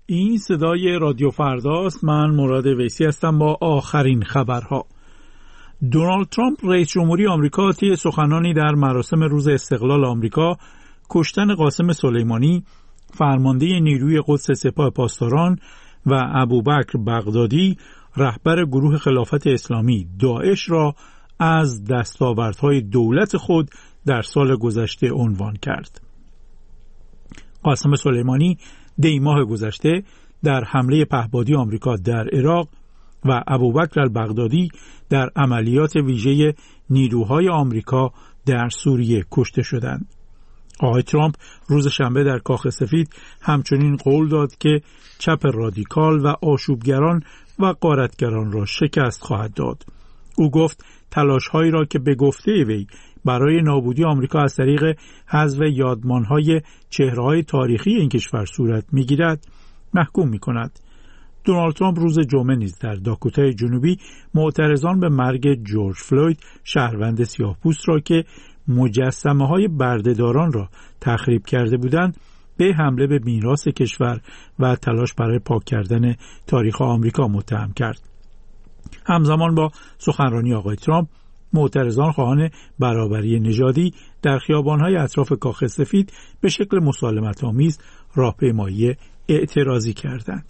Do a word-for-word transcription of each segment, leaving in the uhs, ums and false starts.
این صدای رادیو فرداست. من مراد ویسی هستم با آخرین خبرها. دونالد ترامپ رئیس جمهوری آمریکا طی سخنانی در مراسم روز استقلال آمریکا کشتن قاسم سلیمانی، فرمانده نیروی قدس سپاه پاسداران، و ابوبکر بغدادی، رهبر گروه خلافت اسلامی داعش را از دستاوردهای دولت خود در سال گذشته عنوان کرد. قاسم سلیمانی دی ماه گذشته در حمله پهپادی آمریکا در عراق و ابوبکر البغدادی در عملیات ویژه نیروهای آمریکا در سوریه کشته شدند. آقای ترامپ روز شنبه در کاخ سفید همچنین قول داد که چپ رادیکال و آشوبگران و غارتگران را شکست خواهد داد. او گفت تلاش‌هایی را که به گفته وی برای نابودی آمریکا از طریق حذف یادمان‌های چهره‌های تاریخی این کشور صورت می‌گیرد محکوم می‌کند. دونالد ترامپ روز جمعه نیز در داکوتای جنوبی معترضان به مرگ جورج فلوید، شهروند سیاه‌پوست را که مجسمه‌های بردهداران را تخریب کرده بودند، به حمله به میراث کشور و تلاش برای پاک کردن تاریخ آمریکا متهم کرد. همزمان با سخنرانی آقای ترامپ، معترضان خواهان برابری نژادی در خیابان‌های اطراف کاخ سفید به شکل مسالمت‌آمیز راهپیمایی اعتراضی کردند.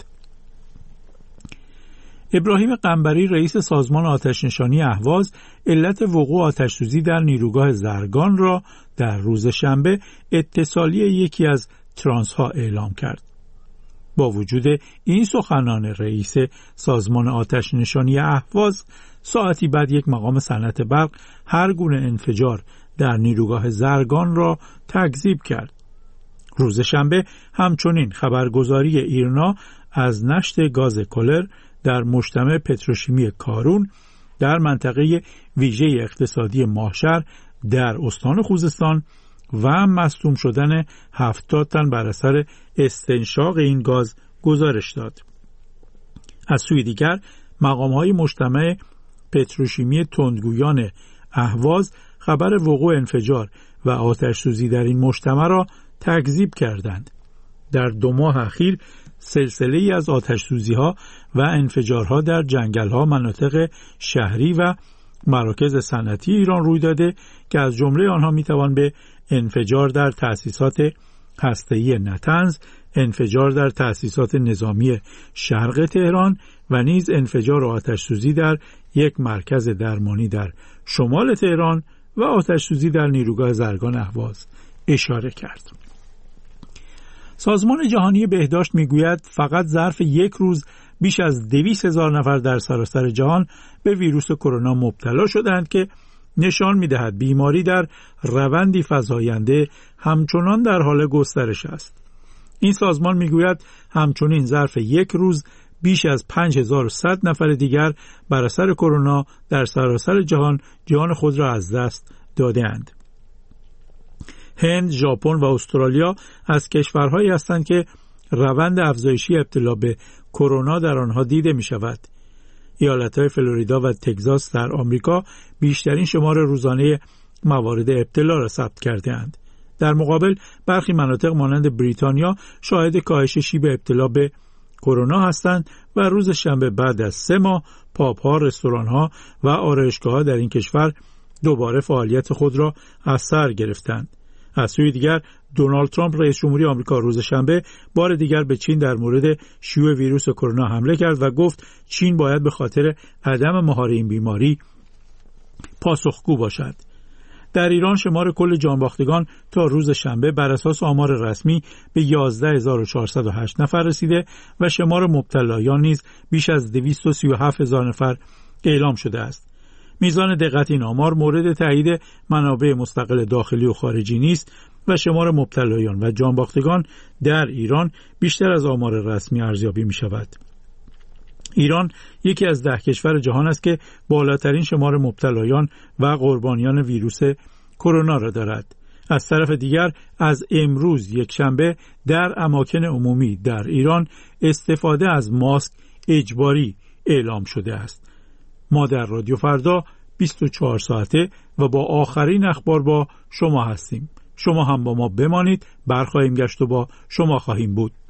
ابراهیم قنبری رئیس سازمان آتش‌نشانی اهواز علت وقوع آتش‌سوزی در نیروگاه زرگان را در روز شنبه اتصالی یکی از ترانس‌ها اعلام کرد. با وجود این سخنان رئیس سازمان آتش‌نشانی اهواز، ساعتی بعد یک مقام صنعت برق هر گونه انفجار در نیروگاه زرگان را تکذیب کرد. روز شنبه همچنین خبرگزاری ایرنا از نشت گاز کلر در مجتمع پتروشیمی کارون در منطقه ویژه اقتصادی ماهشهر در استان خوزستان و مصدوم شدن هفتاد تن بر اثر استنشاق این گاز گزارش داد. از سوی دیگر مقام‌های مجتمع پتروشیمی تندگویان اهواز خبر وقوع انفجار و آتش سوزی در این مجتمع را تکذیب کردند. در دو ماه اخیر سلسله‌ای از آتش سوزی‌ها و انفجارها در جنگل‌ها، مناطق شهری و مراکز صنعتی ایران روی داده که از جمله آنها می‌توان به انفجار در تأسیسات هسته‌ای نطنز، انفجار در تأسیسات نظامی شرق تهران و نیز انفجار و آتش سوزی در یک مرکز درمانی در شمال تهران و آتش سوزی در نیروگاه زرگان اهواز اشاره کرد. سازمان جهانی بهداشت میگوید فقط ظرف یک روز بیش از دویست هزار نفر در سراسر جهان به ویروس کرونا مبتلا شدند که نشان می‌دهد بیماری در روندی فزاینده همچنان در حال گسترش است. این سازمان میگوید همچنین ظرف یک روز بیش از پنج هزار و صد نفر دیگر بر اثر کرونا در سراسر جهان جان خود را از دست داده‌اند. هند، ژاپن و استرالیا از کشورهایی هستند که روند افزایشی ابتلا به کرونا در آنها دیده می شود. ایالت‌های فلوریدا و تگزاس در آمریکا بیشترین شمار روزانه موارد ابتلا را ثبت کرده‌اند. در مقابل برخی مناطق مانند بریتانیا شاهد کاهش شیب ابتلا به کرونا هستند و روز شنبه بعد از سه ماه پاب‌ها، رستوران‌ها و آرایشگاه‌ها در این کشور دوباره فعالیت خود را از سر گرفتند. از سوی دیگر دونالد ترامپ رئیس جمهوری آمریکا روز شنبه بار دیگر به چین در مورد شیوع ویروس کرونا حمله کرد و گفت چین باید به خاطر عدم مهار این بیماری پاسخگو باشد. در ایران شمار کل جانباختگان تا روز شنبه بر اساس آمار رسمی به یازده هزار و چهارصد و هشت نفر رسیده و شمار مبتلایان نیز بیش از دویست و سی و هفت هزار نفر اعلام شده است. میزان دقت این آمار مورد تایید منابع مستقل داخلی و خارجی نیست و شمار مبتلایان و جانباختگان در ایران بیشتر از آمار رسمی ارزیابی می شود. ایران یکی از ده کشور جهان است که بالاترین شمار مبتلایان و قربانیان ویروس کرونا را دارد. از طرف دیگر از امروز یک شنبه در اماکن عمومی در ایران استفاده از ماسک اجباری اعلام شده است. ما در رادیو فردا بیست و چهار ساعته و با آخرین اخبار با شما هستیم. شما هم با ما بمانید، برخواهیم گشت و با شما خواهیم بود.